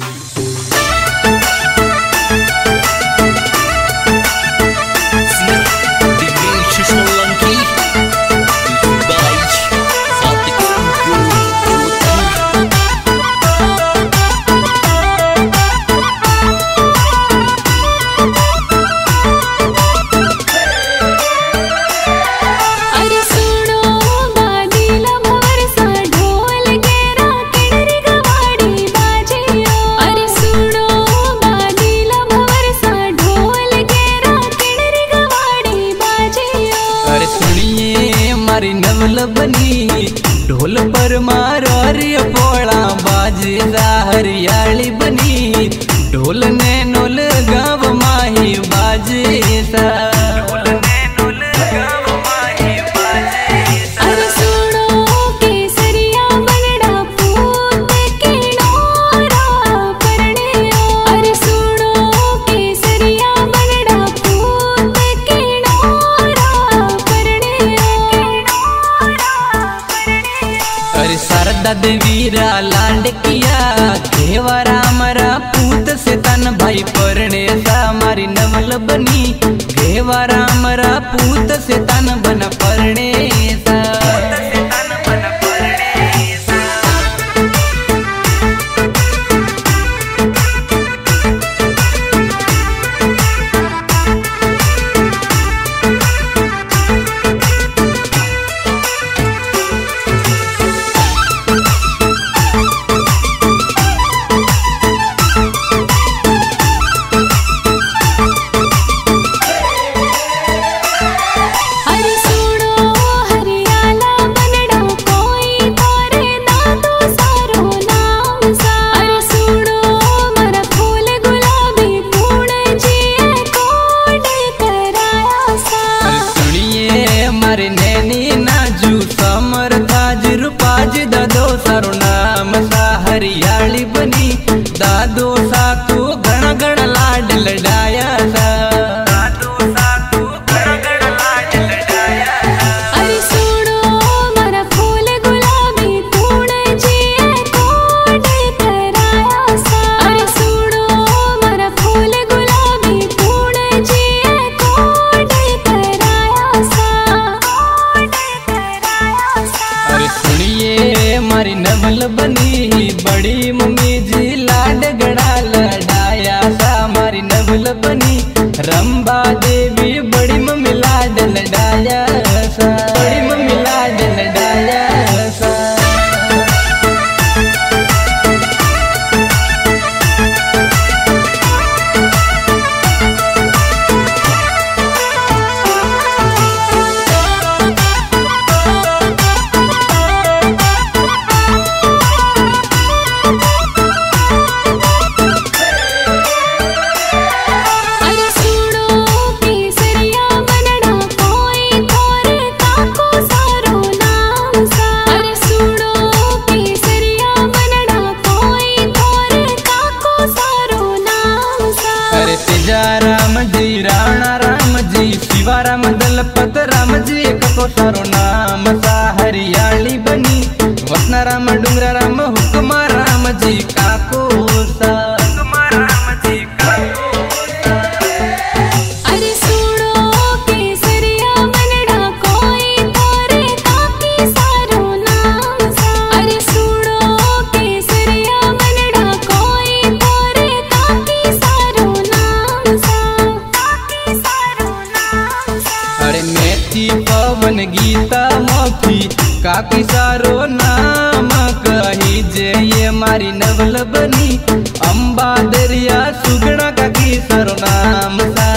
बनी ढोल पर मारो रे पोला बाजेदा हरियाली बनी ढोल ने नोल गाँव माही बाजेसा शारदा देवीरा लाड किया घेवरा मरा पूत से तन भाई परणे सा मारी नवल बनी घेवरा मरा पूत से तन बन परणे सा हरियाली बनी दादो सा तू घना घना लाड लडाया सा दादो सा तू घना घना लाड लडाया अरे सुनो मरा फूल गुलाबी तूने जिए कोड कराया सा अरे सुनो मरा फूल गुलाबी तूने जिए कोड कराया सा अरे सुनिए मारी नवल बनी बड़ी मम्मी जी लाड गड़ा लडाया सा मारी नवल बनी रंबा देवी बड़ी मम्मी लाड लडाया सा बड़ी मम्मी लाड लडाया सा राम जी राणा राम जी शिवाराम दलपत राम जी को सारो नाम सा हरियाली बनी वसना राम डूंगरा राम हुक्मा राम जी काको सा हुक्मा राम जी काको अरे सुनो केसरिया मनड़ा कोई तोरे काकी सारो नाम सा अरे सुनो केसरिया मनड़ा कोई तोरे काकी सारो नाम सा अरे मेथी पवन गीता मफी काकी सारो नाम कही जे ये मारी नवल बनी अंबा दरिया सुगना काकी सारो नाम सा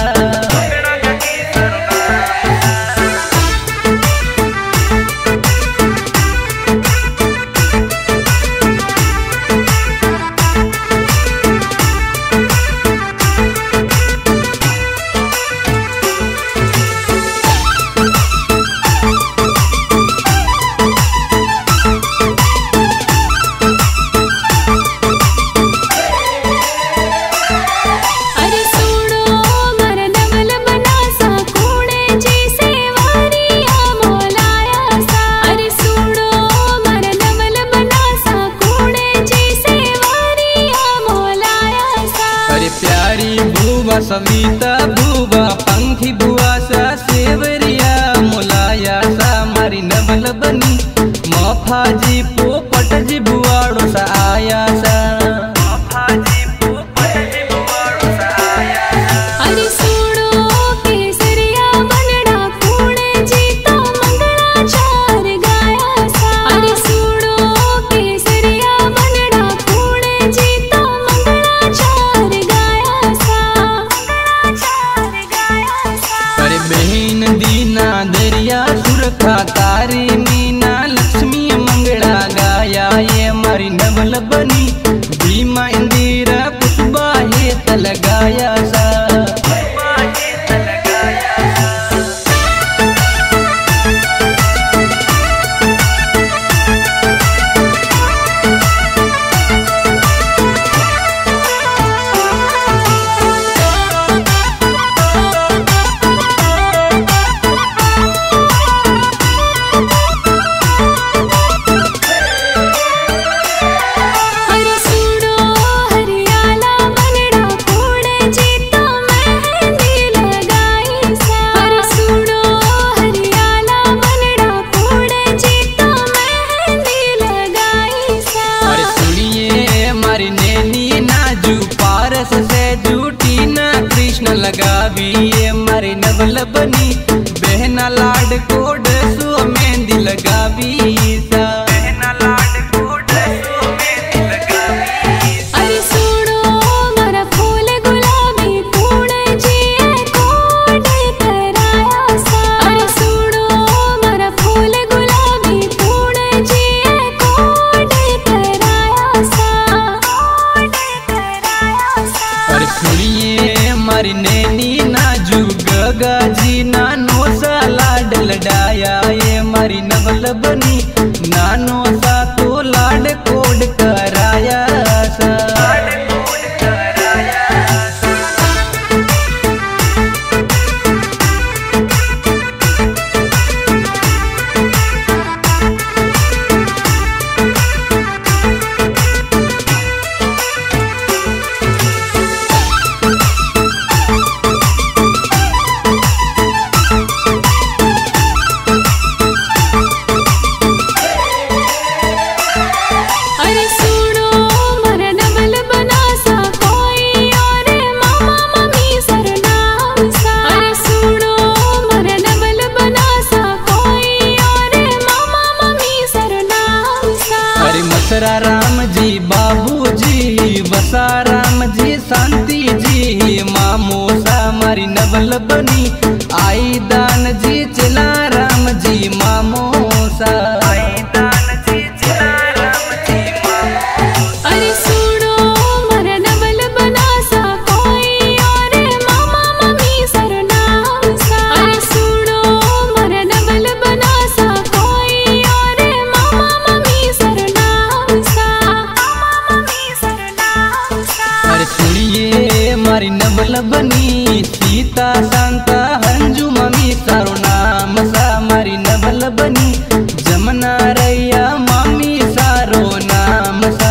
अरे सुनो मरा उमा सविता भूवा पंखी बुआ सा सेवरिया मुलाया सा मारी नवल बनी मफाजी पोपट जी बुआड़ो सा आया सा अरे सुनो केसरिया बनड़ा कूड़े जी तो मंगलाचार गाया सा। अरे सुनो केसरिया बनड़ा कूड़े जी तो मंगलाचार गाया सा। अरे बहन दीना दरिया सुरखा कारी मीना लक्ष्मी मंगड़ा गाया ये मारी नवल बनी भीमा इंदिरा पुष्पा हे तल गाया सा। अरे सुनो हरियाला बनड़ा कूड़े जी तो मेहंदी लगाई सा। अरे सुनो हरियाला बनड़ा कूड़े जी तो मेहंदी लगाई सा। अरे सुनिए मारी नैनी नाजू पारस से जूटी ना कृष्ण लगावी ये मारी नवल बनी बहना लाड कोड सो मेहंदी लगावी सा। अरे सुनो मरा फूल गुलाबी कूड़े जी कोड कराया सा। अरे सुनो मरा फूल गुलाबी कूड़े जी कोड कराया सा। अरे सुनिए मारी नैनी नाजू गगा जी नानो सा लाड लडाया ये मारी नवल बनी नानो सा तो लाड कोड कराया सा। अरे सुनो मरा नवल बना सा कोई और मामा मम्मी सरनाम सा। अरे सुनो मरा नवल बना सा कोई और मामा मम्मी सरनाम सा। अरे मसरा राम जी बाबू जी बसा राम जी शांति जी मामो सा मारी नवल बनी आई दान जी चला राम जी मामो सा। अरे सुनो मरा नवल बना सा कोई और मामा मम्मी सरनाम सा। अरे सुनो मरा नवल बना सा कोई और मामा मम्मी सरनाम सा। अरे सुनिए मारी नवल बनी सीता शांता हंजू मम्मी सारो नाम सा मारी नवल बनी जमुना रैया मामी सारो नाम सा।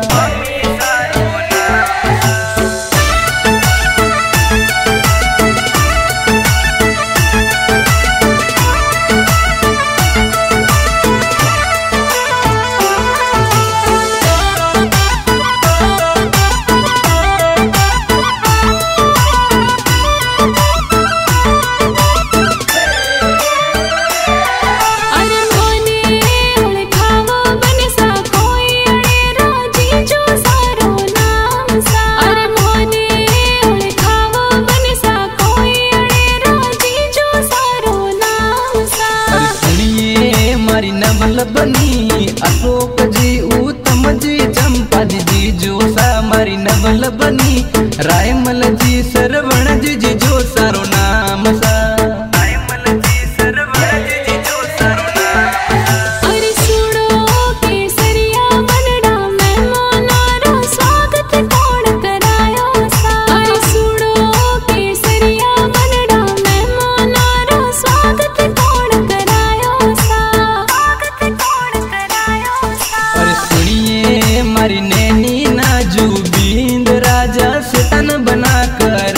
अरे मोने उड़खावो बन सा कोई अड़ेरा जीजू सारो नाम सा। अरे मोने उड़खावो बन सा कोई अड़ेरा जीजू सारो नाम सा। अरे सुनिए मारी नवल बनी अशोक जी उत्तम जी चंपा जी जो सा मारी नवल बनी रायमल जी सरवण जी जो सारो नाम सा। अरे सुनो केसरिया बनड़ा मेहमानारो स्वागत कौन करायो सा। अरे सुनो केसरिया बनड़ा मेहमानारो स्वागत कौन करायो सा। अरे सुनिए मारी नैनी नाजू बींद राजा से तन बना कर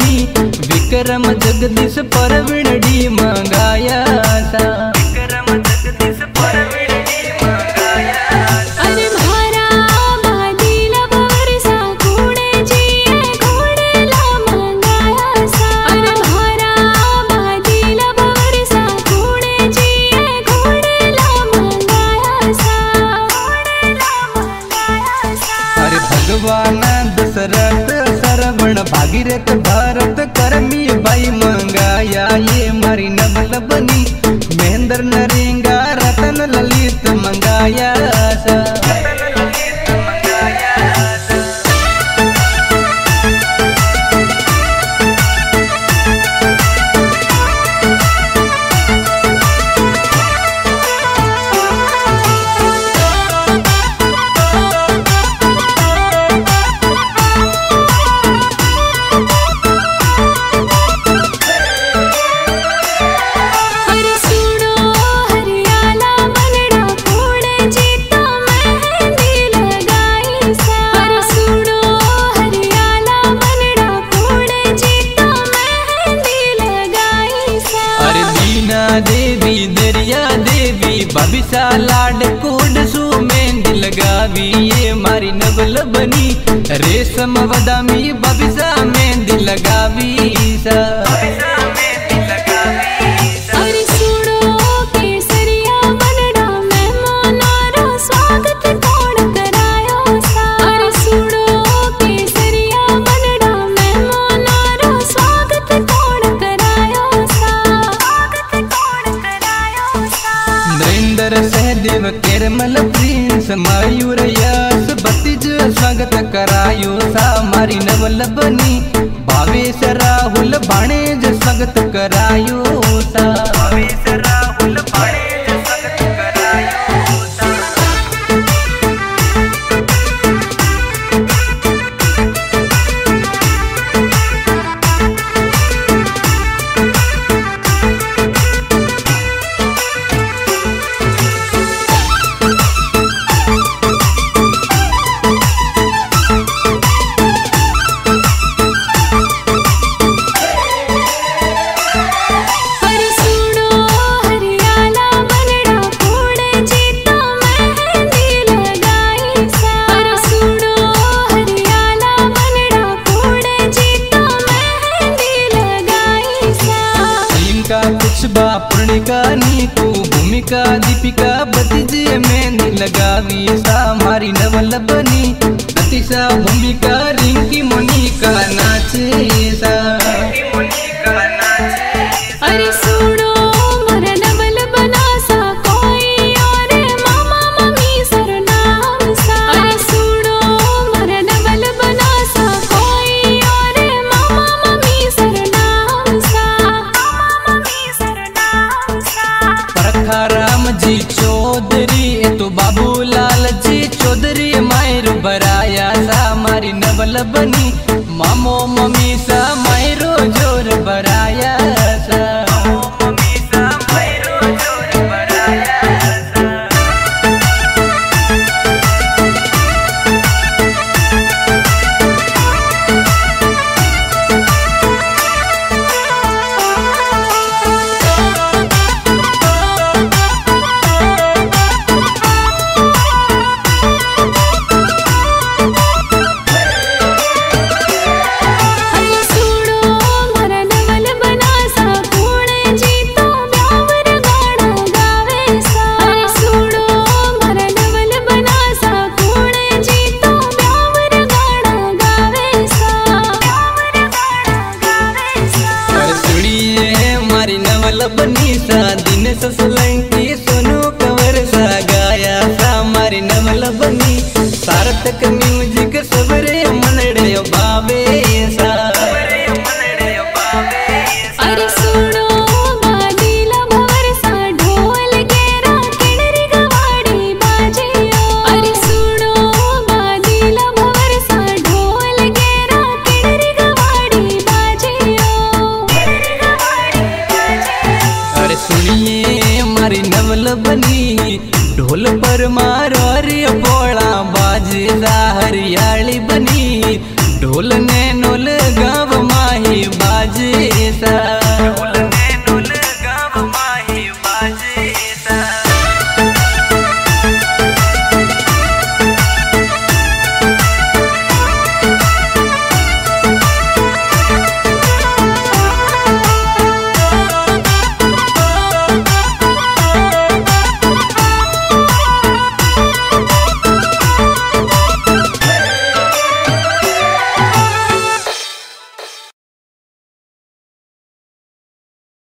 बनी विक्रम जगदीश परवीण डी मंगाया सा विक्रम जगदीश परवीण डी मंगाया अरे भारा बादीला भवरसा घोडे जिये घोडेला मंगाया सा अरे भारा बादीला भवरसा घोडे जिये घोडेला मंगाया सा अरे भगवान दशरथ सरवण भागीरथ भरत करमी बाई मंगाया ये मारी नवल बनी महेंद्र नरेंगा रतन ललित मंगाया सा देवी दरिया देवी बबिसा लाड कोड सु मेहंदी लगावी ये मारी नवल बनी रेशम वदामी बबिसा मेहंदी लगावी सा अरे सुनो केसरिया बनड़ा मेहमानारो स्वागत कौन करायो सा अरे सुनो केसरिया बनड़ा मेहमानारो स्वागत कौन करायो सा नरेंद्र सहदेव केरमल प्रिंस मयूर यश बतिज स्वागत करायो सा मारी नवल बनी भावेश राहुल भाणेज स्वागत करायो सा भावेश राहुल भाणेज स्वागत करायो सा पूर्णिका नीतू भूमिका दीपिका बतिजे मेहंदी लगावी सा मारी नवल बनी अतिशा भूमिका रिंकी मोनिका नाचे सा अरे सुनो मर नवल बना सा कोई और मामा मम्मी सरनाम सा अरे सुनो मर नवल बना सा कोई और मामा मम्मी सरनाम सा परखाराम जी चौधरी तो बाबूलाल जी चौधरी मायरू बराया सा मारी नवल बनी मामो मम्मी सा मायरो जोर बराया सा बनी सा दिन ससलंकी सोनू कंवर सा गाया सा मारी नवल बनी सार्थक म्यूजिक सबरे मनड़े बावे सा अरे सुनो बादीला भवर सा ढोल गेरा किणरी गवाड़ी बाजियो अरे सुनो बादीला भवर सा ढोल गेरा किणरी गवाड़ी बाजियो अरे सुनिए मारी नवल बनी ढोल पर मारो रे बोला बाजे हरियाली बनी ढोल ने नोल गाँव माही सा